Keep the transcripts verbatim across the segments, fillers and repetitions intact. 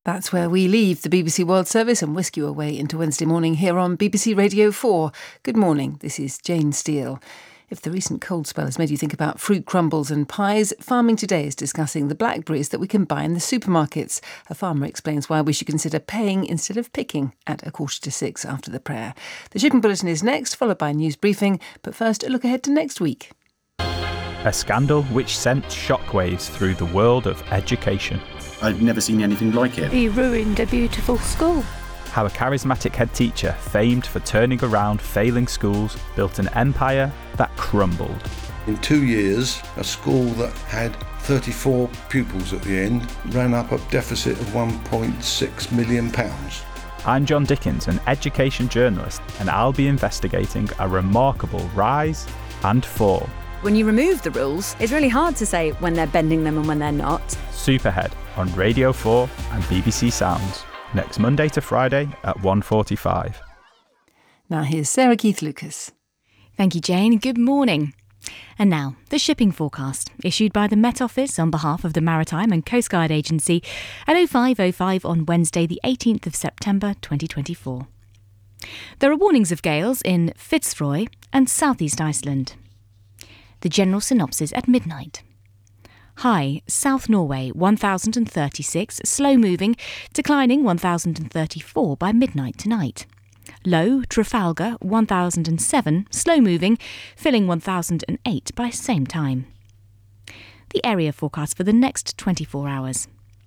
That's where we leave the B B C World Service and whisk you away into Wednesday morning here on B B C Radio four. Good morning, this is Jane Steele. If the recent cold spell has made you think about fruit crumbles and pies, Farming Today is discussing the blackberries that we can buy in the supermarkets. A farmer explains why we should consider paying instead of picking at a quarter to six after the prayer. The Shipping Bulletin is next, followed by a news briefing, but first a look ahead to next week. A scandal which sent shockwaves through the world of education. I've never seen anything like it. He ruined a beautiful school. How a charismatic head teacher, famed for turning around failing schools, built an empire that crumbled. In two years, a school that had thirty-four pupils at the end ran up a deficit of one point six million pounds. I'm John Dickens, an education journalist, and I'll be investigating a remarkable rise and fall. When you remove the rules, it's really hard to say when they're bending them and when they're not. Superhead on Radio four and B B C Sounds. Next Monday to Friday at one forty-five. Now here's Sarah Keith-Lucas. Thank you, Jane. Good morning. And now, the shipping forecast, issued by the Met Office on behalf of the Maritime and Coast Guard Agency at oh five oh five on Wednesday the eighteenth of September twenty twenty-four. There are warnings of gales in Fitzroy and southeast Iceland. The general synopsis at midnight. High, South Norway, one thousand thirty-six, slow moving, declining one thousand thirty-four by midnight tonight. Low, Trafalgar, one thousand seven, slow moving, filling one thousand eight by same time. The area forecast for the next twenty-four hours.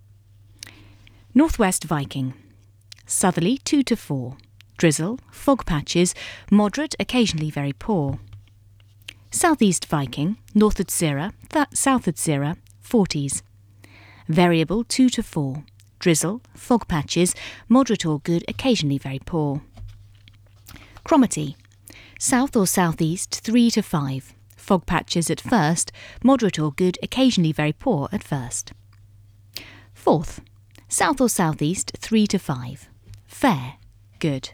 Northwest Viking. Southerly, two to four. Drizzle, fog patches, moderate, occasionally very poor. Southeast Viking, North Utsira, South Utsira, forties. Variable two to four. Drizzle, fog patches, moderate or good, occasionally very poor. Cromarty, South or southeast three to five. Fog patches at first, moderate or good, occasionally very poor at first. Forth, South or southeast three to five. Fair, good.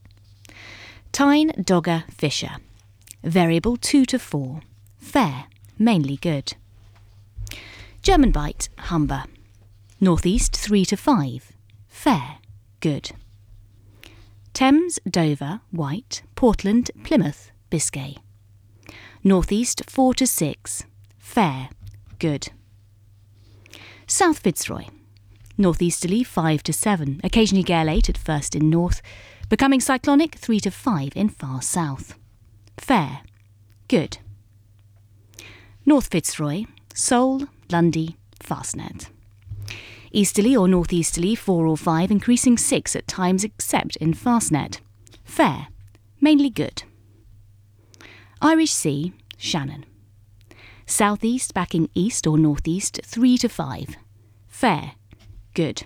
Tyne, Dogger, Fisher. Variable two to four. Fair, mainly good. German Bight, Humber. Northeast three to five. Fair, good. Thames, Dover, White, Portland, Plymouth, Biscay. Northeast four to six. Fair, good. South Fitzroy. Northeasterly five to seven. Occasionally gale eight at first in north, becoming cyclonic three to five in far south. Fair, good. North Fitzroy, Seoul, Lundy, Fastnet. Easterly or northeasterly four or five, increasing six at times except in Fastnet. Fair, mainly good. Irish Sea, Shannon. Southeast backing east or northeast three to five. Fair, good.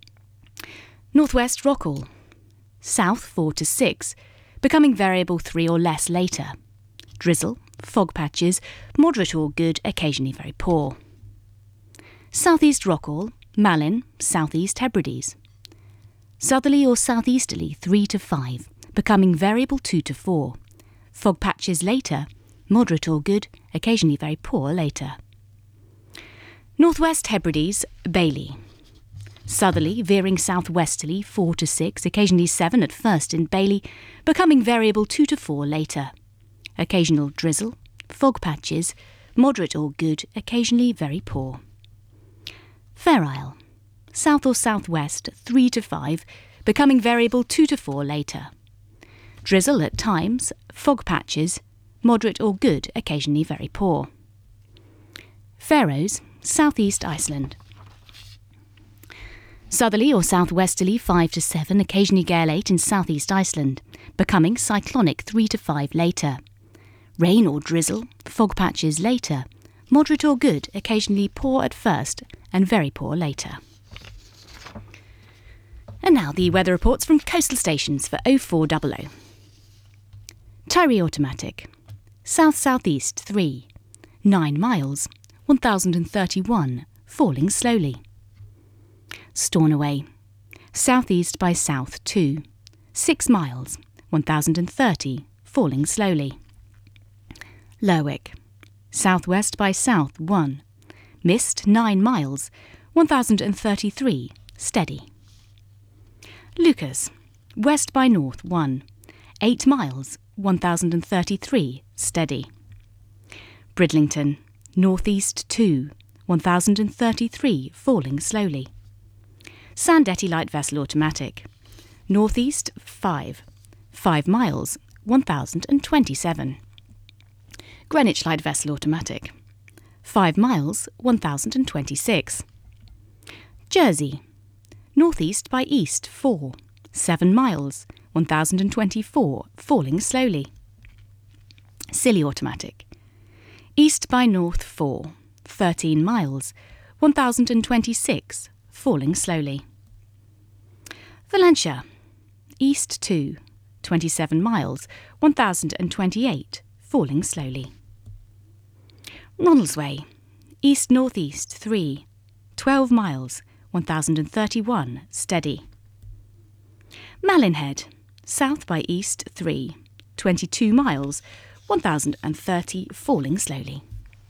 Northwest Rockall. South four to six. Becoming variable three or less later. Drizzle, fog patches, moderate or good, occasionally very poor. Southeast Rockall, Malin, southeast Hebrides. Southerly or southeasterly three to five, becoming variable two to four. Fog patches later, moderate or good, occasionally very poor later. Northwest Hebrides, Bailey. Southerly, veering southwesterly four to six, occasionally seven at first in Bailey, becoming variable two to four later. Occasional drizzle, fog patches, moderate or good, occasionally very poor. Fair Isle. South or southwest three to five, becoming variable two to four later. Drizzle at times, fog patches, moderate or good, occasionally very poor. Faroes, southeast Iceland. Southerly or southwesterly five to seven, occasionally gale eight in southeast Iceland, becoming cyclonic three to five later. Rain or drizzle, fog patches later, moderate or good, occasionally poor at first and very poor later. And now the weather reports from coastal stations for oh four hundred. Tyree Automatic. South-southeast three. nine miles, one thousand thirty-one, falling slowly. Stornoway. Southeast by south two. six miles, one thousand thirty, falling slowly. Lerwick. Southwest by south one. Mist nine miles, one thousand thirty-three, steady. Lucas, west by north one, eight miles, one thousand thirty-three, steady. Bridlington, northeast two, one thousand thirty-three, falling slowly. Sandetti light vessel automatic, northeast five, five miles, one thousand twenty-seven. Greenwich light vessel automatic, five miles, one thousand twenty-six. Jersey, northeast by east four, seven miles, one thousand twenty-four, falling slowly. Scilly automatic, east by north four, thirteen miles, one thousand twenty-six, falling slowly. Valentia, east two, twenty-seven miles, one thousand twenty-eight, falling slowly. Ronaldsway, east-northeast three, twelve miles, one thousand thirty-one, steady. Malinhead, south by east three, twenty-two miles, one thousand thirty, falling slowly.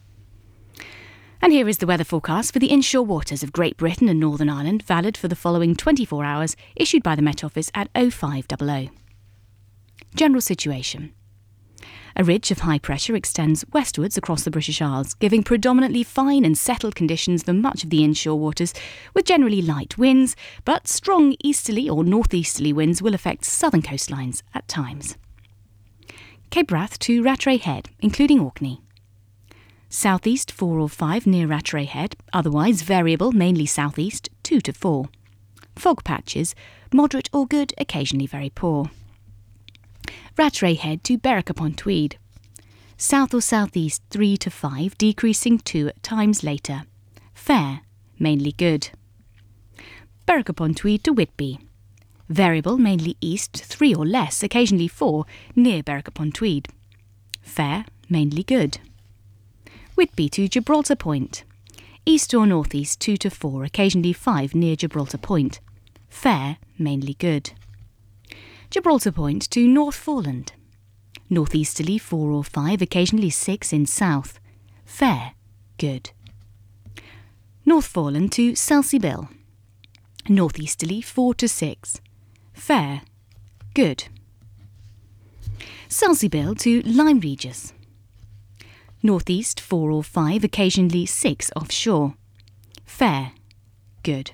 And here is the weather forecast for the inshore waters of Great Britain and Northern Ireland, valid for the following twenty-four hours, issued by the Met Office at oh five hundred. General situation. A ridge of high pressure extends westwards across the British Isles, giving predominantly fine and settled conditions for much of the inshore waters, with generally light winds, but strong easterly or northeasterly winds will affect southern coastlines at times. Cape Wrath to Rattray Head, including Orkney. Southeast four or five near Rattray Head, otherwise variable, mainly southeast two to four. Fog patches, moderate or good, occasionally very poor. Rattray Head to Berwick upon Tweed. South or southeast three to five, decreasing two at times later. Fair, mainly good. Berwick upon Tweed to Whitby. Variable, mainly east three or less, occasionally four, near Berwick upon Tweed. Fair, mainly good. Whitby to Gibraltar Point. East or northeast two to four, occasionally five near Gibraltar Point. Fair, mainly good. Gibraltar Point to North Foreland. Northeasterly four or five, occasionally six in south. Fair, good. North Foreland to Selsey Bill. Northeasterly four to six. Fair, good. Selsey Bill to Lyme Regis. Northeast four or five, occasionally six offshore. Fair, good.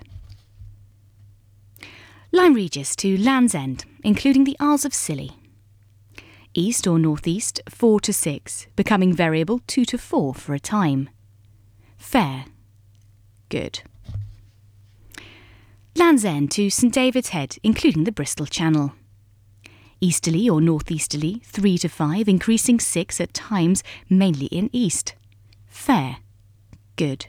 Lyme Regis to Land's End, including the Isles of Scilly. East or northeast four to six, becoming variable two to four for a time. Fair, good. Land's End to St David's Head, including the Bristol Channel. Easterly or northeasterly three to five, increasing six at times, mainly in east. Fair, good.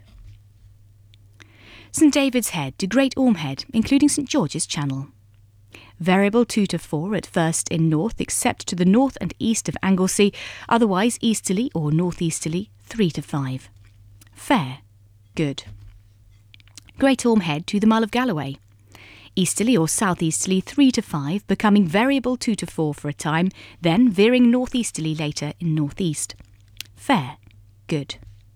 St David's Head to Great Orme Head, including St George's Channel. Variable two to four at first in north, except to the north and east of Anglesey, otherwise easterly or northeasterly three to five. Fair, good. Great Orme Head to the Mull of Galloway. Easterly or southeasterly three to five, becoming variable two to four for a time, then veering northeasterly later in northeast. Fair, good.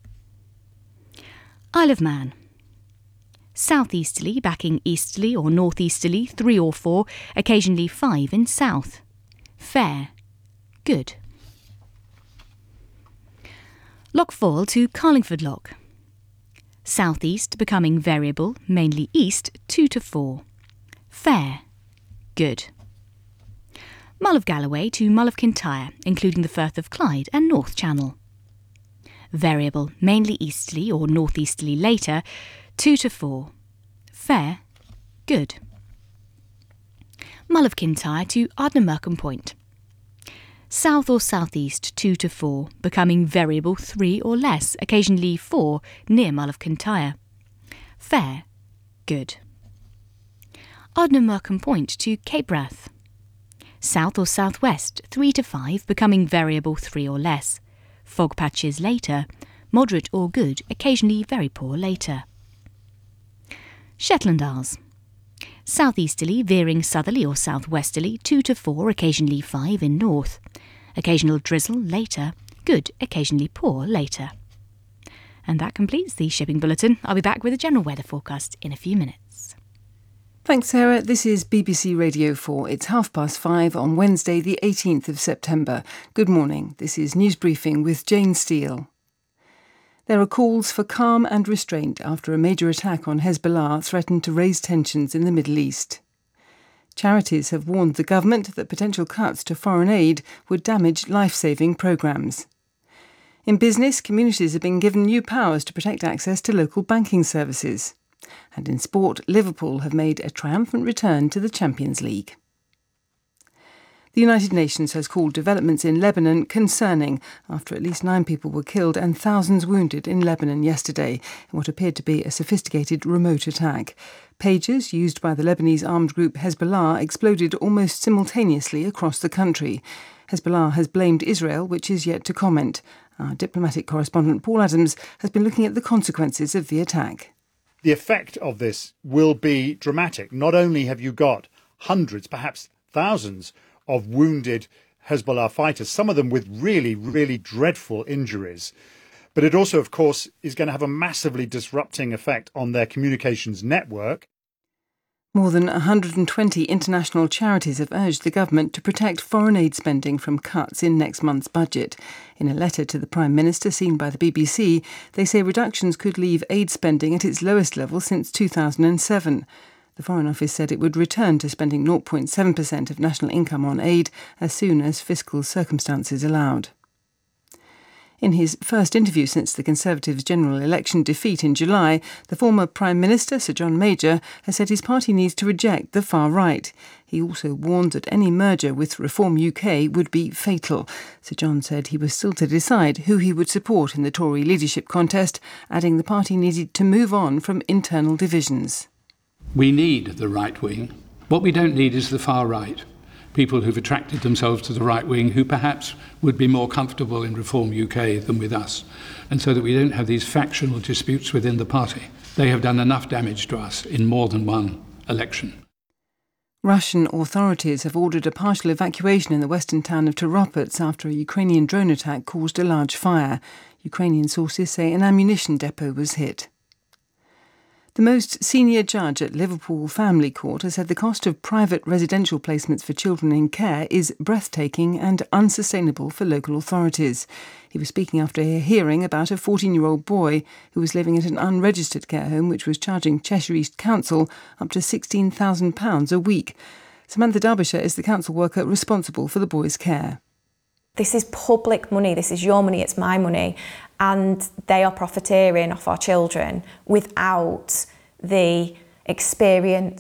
Isle of Man. Southeasterly, backing easterly or northeasterly three or four, occasionally five in south. Fair, good. Loch Foyle to Carlingford Loch. Southeast, becoming variable, mainly east two to four. Fair, good. Mull of Galloway to Mull of Kintyre, including the Firth of Clyde and North Channel. Variable, mainly easterly or northeasterly later, two to four. Fair, good. Mull of Kintyre to Ardnamurcombe Point. South or southeast two to four, becoming variable three or less, occasionally four, near Mull of Kintyre. Fair, good. Ardnamurcombe Point to Cape Wrath. South or southwest three to five, becoming variable three or less. Fog patches later, moderate or good, occasionally very poor later. Shetland Isles. Southeasterly, veering southerly or southwesterly, two to four, occasionally five in north. Occasional drizzle later, good, occasionally poor later. And that completes the shipping bulletin. I'll be back with a general weather forecast in a few minutes. Thanks, Sarah. This is B B C Radio four. It's half past five on Wednesday, the eighteenth of September. Good morning. This is News Briefing with Jane Steele. There are calls for calm and restraint after a major attack on Hezbollah threatened to raise tensions in the Middle East. Charities have warned the government that potential cuts to foreign aid would damage life-saving programmes. In business, communities have been given new powers to protect access to local banking services. And in sport, Liverpool have made a triumphant return to the Champions League. The United Nations has called developments in Lebanon concerning after at least nine people were killed and thousands wounded in Lebanon yesterday in what appeared to be a sophisticated remote attack. Pagers used by the Lebanese armed group Hezbollah exploded almost simultaneously across the country. Hezbollah has blamed Israel, which is yet to comment. Our diplomatic correspondent Paul Adams has been looking at the consequences of the attack. The effect of this will be dramatic. Not only have you got hundreds, perhaps thousands, of wounded Hezbollah fighters, some of them with really, really dreadful injuries. But it also, of course, is going to have a massively disrupting effect on their communications network. More than one hundred twenty international charities have urged the government to protect foreign aid spending from cuts in next month's budget. In a letter to the Prime Minister seen by the B B C, they say reductions could leave aid spending at its lowest level since two thousand seven. The Foreign Office said it would return to spending zero point seven percent of national income on aid as soon as fiscal circumstances allowed. In his first interview since the Conservatives' general election defeat in July, the former Prime Minister, Sir John Major, has said his party needs to reject the far right. He also warned that any merger with Reform U K would be fatal. Sir John said he was still to decide who he would support in the Tory leadership contest, adding the party needed to move on from internal divisions. We need the right wing. What we don't need is the far right. People who've attracted themselves to the right wing who perhaps would be more comfortable in Reform U K than with us. And so that we don't have these factional disputes within the party. They have done enough damage to us in more than one election. Russian authorities have ordered a partial evacuation in the western town of Taropets after a Ukrainian drone attack caused a large fire. Ukrainian sources say an ammunition depot was hit. The most senior judge at Liverpool Family Court has said the cost of private residential placements for children in care is breathtaking and unsustainable for local authorities. He was speaking after a hearing about a fourteen-year-old boy who was living at an unregistered care home which was charging Cheshire East Council up to sixteen thousand pounds a week. Samantha Derbyshire is the council worker responsible for the boy's care. This is public money, this is your money, it's my money, and they are profiteering off our children without the experience